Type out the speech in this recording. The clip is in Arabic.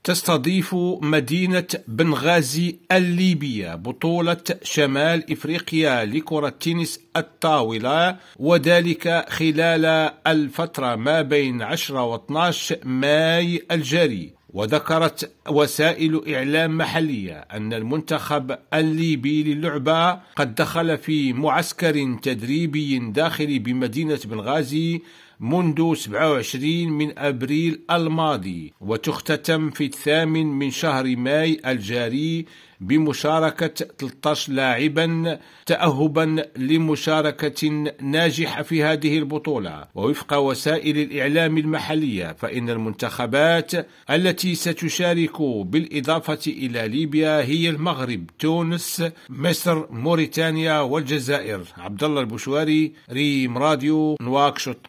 تستضيف مدينة بنغازي الليبية بطولة شمال إفريقيا لكرة التنس الطاولة، وذلك خلال الفترة ما بين 10 و 12 ماي الجاري. وذكرت وسائل إعلام محلية أن المنتخب الليبي للعبة قد دخل في معسكر تدريبي داخلي بمدينة بنغازي منذ 27 من أبريل الماضي، وتختتم في 8 من شهر ماي الجاري بمشاركة 13 لاعبا تأهبا لمشاركة ناجحة في هذه البطولة. ووفق وسائل الإعلام المحلية فإن المنتخبات التي ستشارك بالإضافة إلى ليبيا هي المغرب، تونس، مصر، موريتانيا والجزائر. عبد الله البشواري، ريم راديو، نواكشوط.